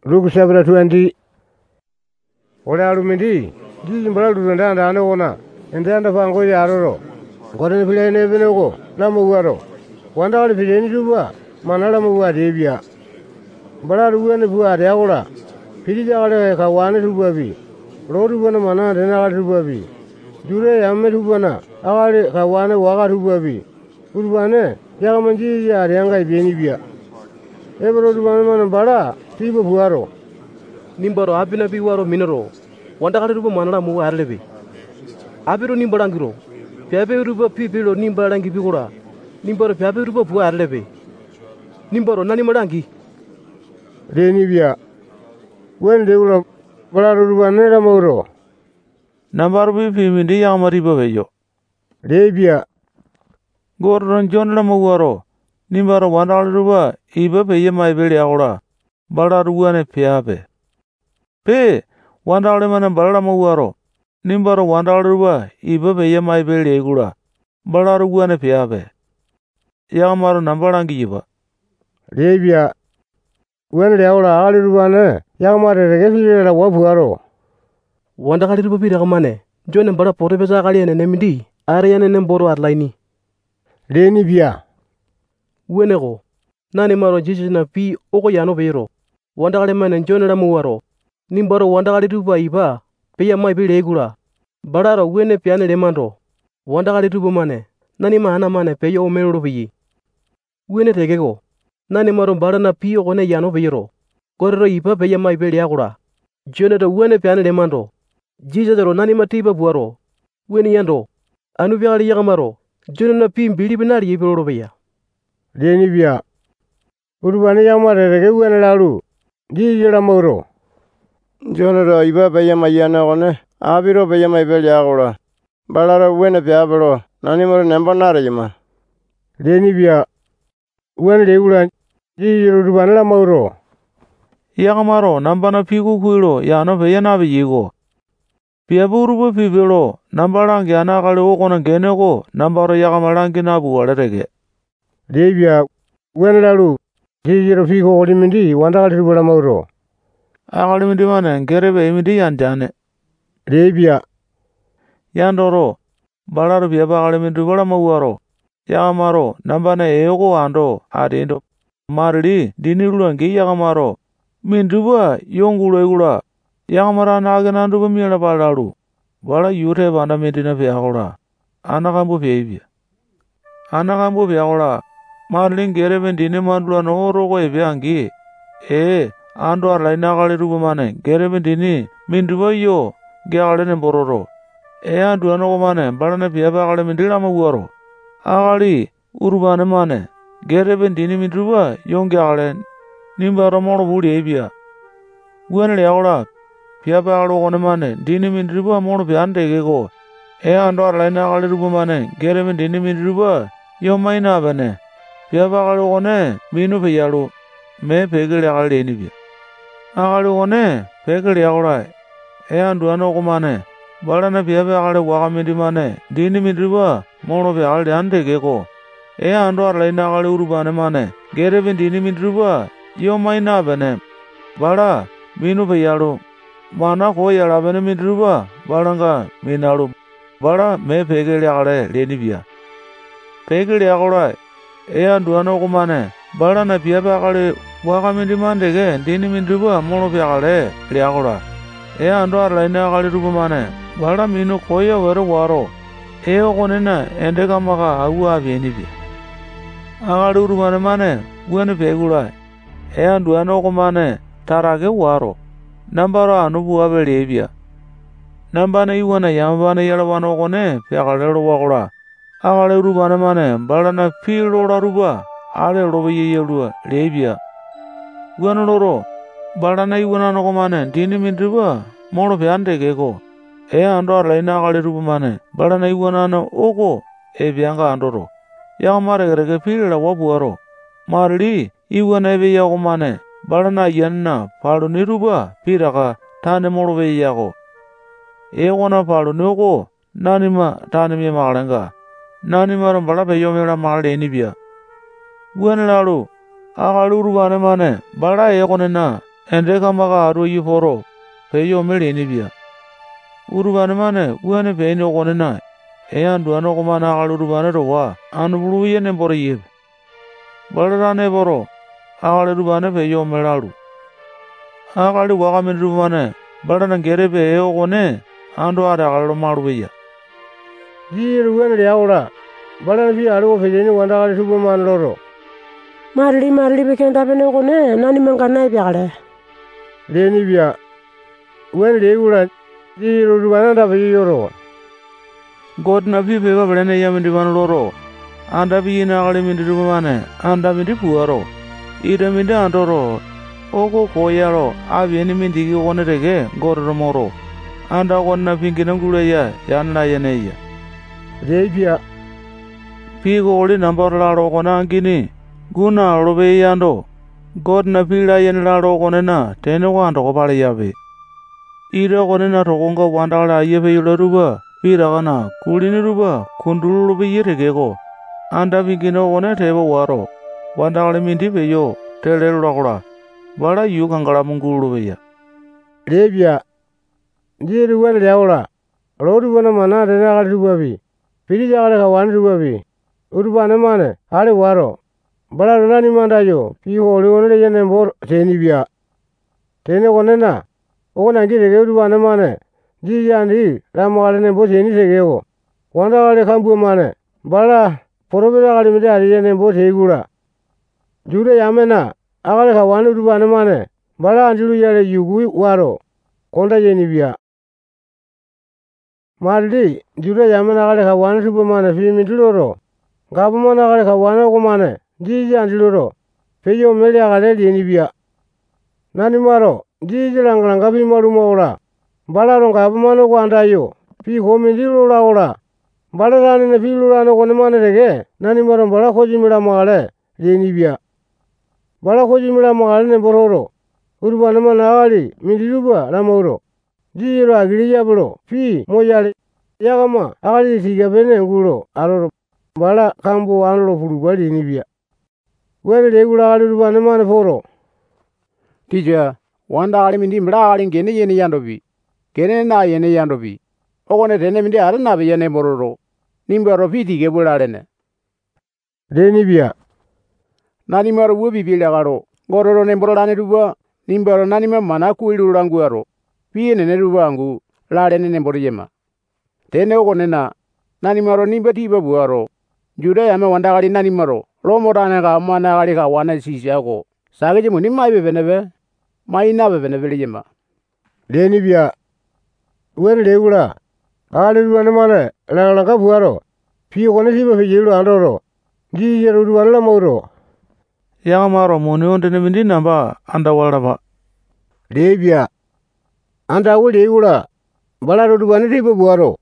Luke chapter 20. Ola rumindi. This is brother and Anona. And then the Fango Yaro. Got any plane Evenogo. Namuaro. One dollar Pidin Juba. Manala Mua Devia. Brother Wena Bua Deola. Pidija Kawana to Baby. Road to Mana, then Ala to Baby. Jure Yametubana. Ala Kawana Waka to Baby. Udwane. Yamanji Yanga Benibia. Every one Bada. People Buaro. Nimbaro Abina Biwaro Minero. Wandakaruba Manana Mu Arlevi. Abiru Nimbarangiro. Piabe Ruba Pipilo Nimbarangi Bigura. Nimbaro Piabe Ruba Arlevi. Nimbaro Nanimarangi. Renivia. When they were Bararuba Nera Moro. Nambarbi Pimindi Yamaribayo. Rebia. Gordon John Lamuaro. Nimbaro Wandaruba, Eva Payama Veliaura. Bararuane Piabe. Pay $1 and Baramuaro. Nimbaro $1, Eva Payama Veliagura. Bararuane Piabe. Yamaro Nambarangiva. Rebia. When they were all Rubana, Yamara Regular Wabuaro. Wandakaruba Piramane. John and Bara Portebeza and MD. Arian and Boro at Laini. Renivia. Wenego. Nanimaro Jisina P. Okoyano Vero. Wandakaman and John Ramuaro. Nimbaro Wandakariba Iba. Paya my Bilegura. Barara Wene Piana de Mando. Wandakaribumane. Nanima Hanamane Payo Merovi. Wene Tegego. Nanimaro Barana Pio One Yano Vero. Corro Ipa Paya my Beliagura. Jonata Wene Piana de Mando. Jesus Nanima Tiba Buaro. Winiando. Anuviari Yamaro. Jonah Pim Bilibinari Birovia. Renivia. Urbana Yamara Reguan Laru. Gijera Moro. Jonah Iba Payamayana one. Abiro Payamay Beliagora. Balara Wena Piabro. Nanimor Nambanarima. Renivia. When they would Urbana Moro. Yagamaro, Nambana Pigu Kulo, Yano Payana Vigo. Piaburuba Pivero, Nambarang Yana Galokon and Genego, Nambara Yagamaranginabu Rege. Devia, when Laru, Gijero Figo Olimindi, $1 Moro. Agalimindiman and Gerebe Imidi and Janet. Devia. Yandoro, Balar Piaba Aliminduaramuaro. Yagamaro, Nambana Ego Ando, Adindo. Mardi, Dinilu and Giyagamaro. Minduba, Yongula. Yagamara Naganandu Mila Balaru. Bala Yute Vandamedina Piagora. Anagambu Pavia. Anagambu Piagora. Marlin Gereven Dinimandu and Oro Viangi. Ando Lainagari Rubamane, Gereven Dini, Minduayo, Garden and Bororo. And Duanomane, Barana Piaba Mindilamaguaro. Agari, Urbanamane, Gereven Dini Mindruba, Young Garden, Nimbaramoro Woodavia. When Laura. Piaba Onemane, Dinimin Riba Monopiante Gego. And or Lina Rubamane, Geremin Dinimin Riba, Yomaina Bene. Piaba One, Minu Pialu, Me Pegel Aldenivia. Agalone, Pegel Yaura. And Duanocomane, Barana Piaba Wakamidimane, Dinimin Riba, Monopiante Gego. And or Lina Urbanemane, Geremin Dinimin Riba, Yomaina Bene. Bara, Minu Pialu. Mana Hoya Benamidruba, Baranga, Minaru, Bara, Me Pegaliare, Lenivia. Pegaliare, Ea Duanocomane, Barana Piabacare, Wakamidimande again, Dinimidruba, Monopiare, Liagora. Ea Andor Lina Rubumane, Bara Mino Koya Vero, Eo Conena, and Degamaka, Agua Venivia. Agarumanamane, Winnipegura, Ea Duanocomane, Tarage Waro. Nambara Nubu Avia. Nambana Iwana Yamana Yalavano Gone, Piagalero Wagora. Agale Rubanamane, Barana Pilo Ruba, Ale Robi Labia. Guanoro, Barana Iwana Nogomane, Dinimin Riba, Monopiante Gego. Andor Lina Rubamane, Barana Iwana Ogo, Evianga Andoro. Yamare Pila Wabuaro. Marli, Iwana Yagomane. Barana Yanna, Paduniruba, Piraka, Tanemorove Yago. Ewana Padunogo, Nanima, Tanimi Maranga, Nanima and Barapayomera Mardenibia. Guanelaru, Agalurubanemane, Bara Egonena, ende kamaga aro yiforo peyo meleni bia. Urubane mane uane peini okonena eyan duano komana akal urubane rowa anu bulu yene boro yib. Balarane boro akal urubane peyo melalu. Akali wakamin urubane balana gere pe okone ando ada akal malu beya. Ji ruwen liaula balana fi alo fejeni wanda kali subu man loro. Marli bekenda bene okone nani mengkana biakale. Leni bia wen liaula ji urubane da yoro. God na fi peba balene yamindi man loro. Anda fi ina akali mindi urubane anda mindi puaro. Ida mindi andoro. Oko koyaro abieni mindi ki okone rege gororo moro. Anda konna pingina nguleya yanna yeneya. Rebia Pigo oli nambar laro kona angini guna lobe yando God na pila yen laro kone na tene wando ko pale yabe. Ira kone na tokonga wandala yebe yula ruba pira kana kulini ruba kundulu lobe yeregego. Anda pingina kone tebo waro wandala mindi beyo tele lokla bala yu kangala mungulu beya. Rebia jiru wen liaula rodu wana mana dena kali rubabi. Piri jagale ka wan rubabi. Urubane mane ale waro. Bala nani mandayo pi holi onle yene bor teni bia. Tene konena okona ngire urubane mane ji yandi ramale ne bo teni segego. Wanda kale kambu mane bala porobera kale mide ali yene bo tegura. Jure yamena akale ka wan urubane mane bala andilu yale yugu waro. Konda yeni bia. Mardi jure yamena kale ka wan subu mane fi mituloro. Gabu mana kale ka wan ko mane ji andiloro. Peyo mele kale leni bia. Nani maro ji langlang gabi maru maula. Bala ron gabu mano ko andayo. Fi homi ndilo la ola. Bala rani ne fi lurano ko ne mane rege. Nani maro bala koji mila magale leni bia. Bala koji mila magale ne bororo. Urubane mana ali mindiluba la mauro. Jiro agiriya bro fi moyale yagama akali siga bene ngulo aroro bala kambo anlo furu bali ni bia wele legula ali rubane mane foro. Tija wanda ali mindi mla ali gene yene yandobi gene na yene yandobi okone tene mindi ara na be yene mororo nimbaro fiti ge bulalene deni bia nani maro wobi bila garo gororo ne borolane ruba nimbaro nani me mana kuilu ranguaro piye ne rubangu lare ne boriyema tene okone na nani maro nimbati babuaro juda yame wanda kali nani maro lomorane ka mana kali ka wana sisiako sageje muni mai bebenebe mai na bebenebe yema deni bia wele legula ali rubane mane la ka buaro fi kone siba fi jilu andoro ji yeru rubane la mauro Yagamaro moni ondene mindi namba anda walaba. Rebia anda wo legula bala rubane siba buaro.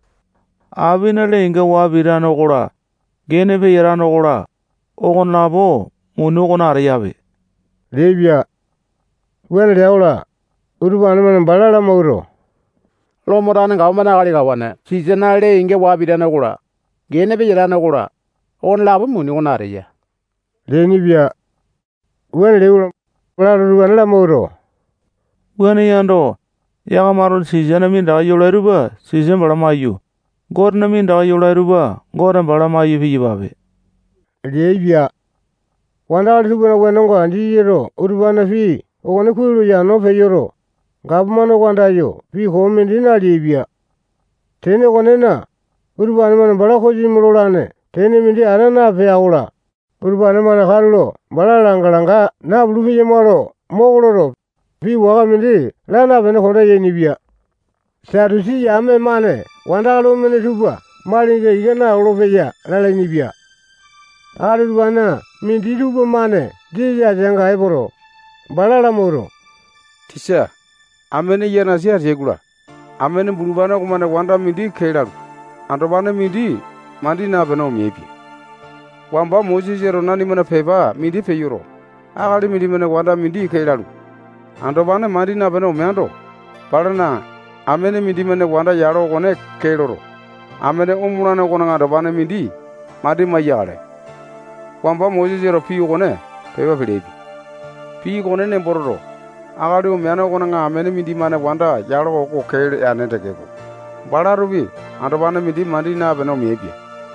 Abinale inga wabirano kola gene be yarano kola okon labo moni kona ariyabe. Rebia wele leula urubane mane bala la mauro. lomorane ka mana kali ka wana seasonale inge wabirano kola gene be yarano kola on labo muni kona ariya Deni bia wele leula bala rubane la mauro. Wene yando yagamaro season minda yola ruba season bala mayu. Gorna minda yola ruba gorna bala mayu fi babe. Rebia wanda ali subuna wenongo andi yero urubane fi okone kuilu ya no fe yoro. Gabu mano ko andayo fi homi ndina rebia. Tene konena urubane mane bala koji mulolane tene mindi ara na fe aula. Urubane mane kallo bala langa na bulu fi yemaro mogoloro fi waga mindi lana bene konda yeni bia. Sarusi yame mane wanda alo mene suba malinge igena ulo fe ya lala ni bia. Ali urubane mindi suba mane di ya jenga eboro bala la moro. Tisha amene yana siya regula amene burubana ko mane wanda mindi kelalu andobane mindi mandi na beno mebi wamba moji jero nani mana peba mindi peyuro akali mindi mane wanda mindi kelalu andobane mandi na beno meando parana amene mindi mane wanda yaro kone keloro amene umurana kona andobane mindi mandi mayale wamba moji jero pi kone peba pelebi pi kone ne bororo Akali umiano kona nga amene mindi mane wanda yalo ko kele anete keko. Bala rubi ando bana mindi mandi na beno miepia.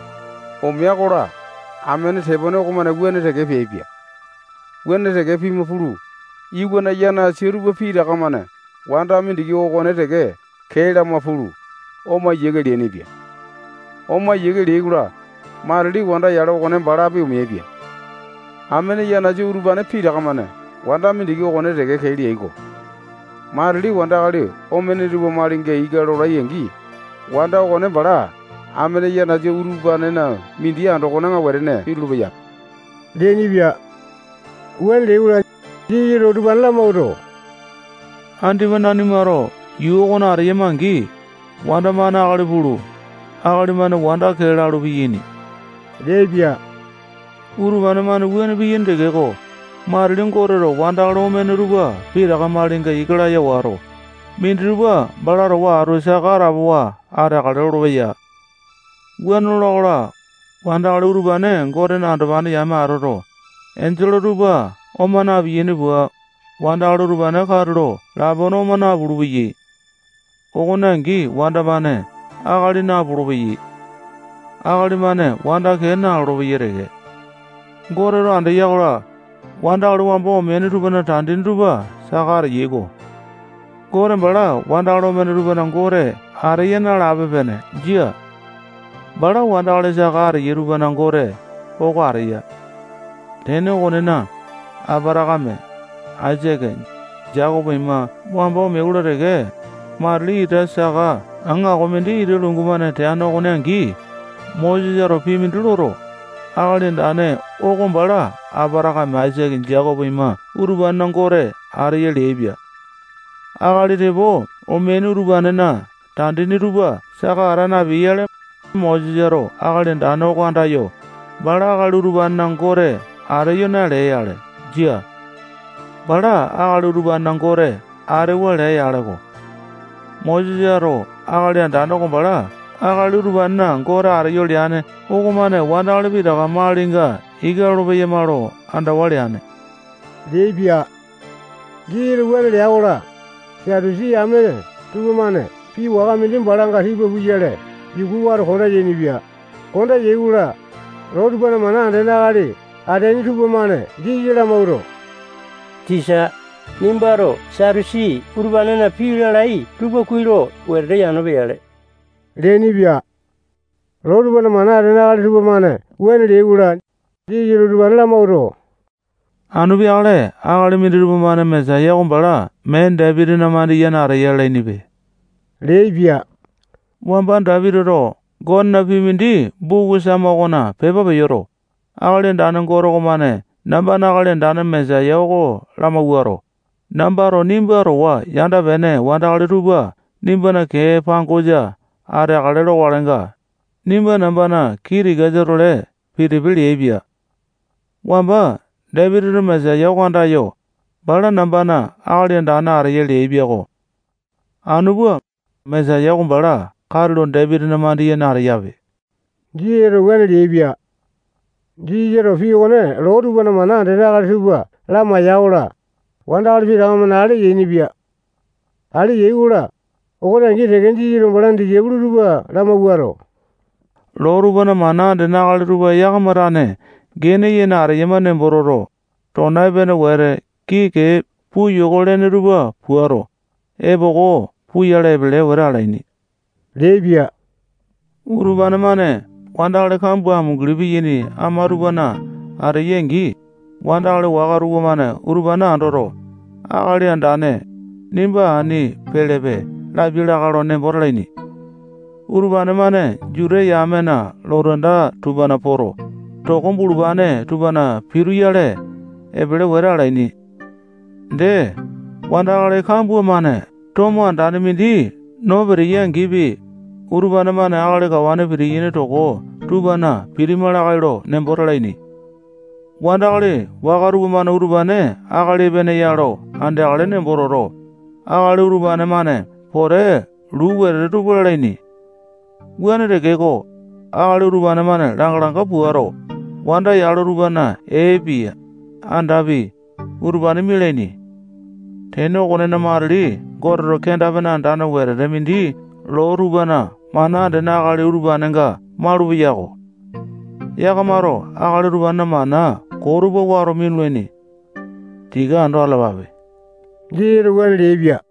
Omia kora amene tebone ko mane gwene teke piepia. Gwene teke pi mfulu. Igwana yana siru bafira kamane. Wanda mindi ki okone teke kele mafulu. Oma yege deni bia. Oma yege legura. Marli wanda yalo kone bala bi umiepia. Amene yana ji urubane pira kamane. Wanda mindigi okone teke keli ego. Marli wanda kali omene rubo maringe igaro rayengi. Wanda okone bala amene yana je urubane na mindi ando kona nga werene iluba ya. Deni bia. Wen leura ji urubane la maudo. Andi manani maro yu kona ariyemangi. Wanda mana akali bulu. Akali mana wanda kela alu biyini. De bia. Urubane mana wene biyin teke ko. Marlin korero wandalo menuruba piraga malinga igala ya waro. Mindruba balaro waro sakara wa ara kaloro ya. Gwanolora wandalo urubane ngorena andabane yamaroro. Angelo ruba omana biyene bua wandalo urubane karro labono mana burubi. Ogonangi wandabane agali na burubi. Agali mane wanda kena robi Gorero ande yagora wanda alu wambo meni rubana tandin ruba sakar yego. Gore bala wanda alu meni rubana gore ariyana labe bene jia. Bala wanda alu sakar yerubana gore ogo ariya. Tene gonena abaragame ajege jago bima wambo meula rege marli ita saka anga gomendi ire lungumane te ano gonengi moji jaro piminduloro. Agalin dane ogon bala abaraka majegin jago bima uruban nangore ariye lebia. Agali rebo omeni urubane na tandini ruba saka arana biyale moji jaro agalin dane ogon dayo bala agali uruban nangore ariyo na leyale jia. Bala agali uruban nangore ariwa leyale go. Moji jaro agali dane ogon bala agali uruban nangore ariyo liane ogomane wanda biraga malinga igalo beye maro anda waliane. Debia. Giru wele yaura. Siadusi amene tugumane pi waga mindin balanga hibe bujele. Yugu war konda yeni bia. Konda yegura. Rodu bana mana ande nagari. Adeni tugumane gijela mauro. Tisha nimbaro sarusi urbana na pira lai tuba kuiro werde yano beyale. Deni bia. Rodu bana mana ande nagari tugumane wene legura. Gijela urbana la mauro. Anu biale agali midiru mane mesa yagun bala men David na mandi yana arayale nibe. Lebia. Wamban David ro gon na bimindi bugu sama gona peba beyoro. Agali danan goro gomane namba na agali danan mesa yago lama uaro. Nambaro nimbaro wa yanda bene wanda agali ruba nimba na ke pangoja are agali ro warenga. Nimba namba na kiri gajarole piribili ebia. Wamba David mesa yawanda yo bala nambana agali dana arayele ebiago. Anubu mesa yagun bala karlon David namandi yana arayabe. Jiro wene lebia. Jiro fione rodu bana mana ande nagari tuba lama yaura. Wanda agali biraga mana ale yeni bia. Ale yegura. Ogona ngite genji jiro balandi yeguru tuba lama uaro. Loru bana mana ande nagari tuba yagamarane gene yena arayamane bororo. Tonai bene were kike pu yogole ne ruba puaro. Ebogo pu yale bele were alaini. Lebia. Urubana mane wanda ale kambu amugribi yeni amarubana arayengi wanda ale wagarugo mane urubana andoro. Agali andane nimba ani pelebe labila galo ne borlaini. Urubana mane jure yamena loranda tubana poro. Tokon bulubane tubana piru yale ebele wera alaini. De wanda ale kambu mane tomo andane mindi no beriyan gibi urubana mane agale kawane biriyine toko tubana pirimala gairo nembora alaini. Wanda ale wagarugo mane urubane agale bene yaro ande agale nembororo. Agale urubane mane pore luwere tubula alaini. Gwane regego agale urubane mane langalanga puaro. Wanda yalo rubana ebia andabi urbani mileni. Teno konena marli gorro kenda bena andana were remindi lo rubana mana de na akali urubanenga malu yago. Yakamaro akali rubana mana korubo waro minweni. Tiga ando alababe. Jiru wan lebya.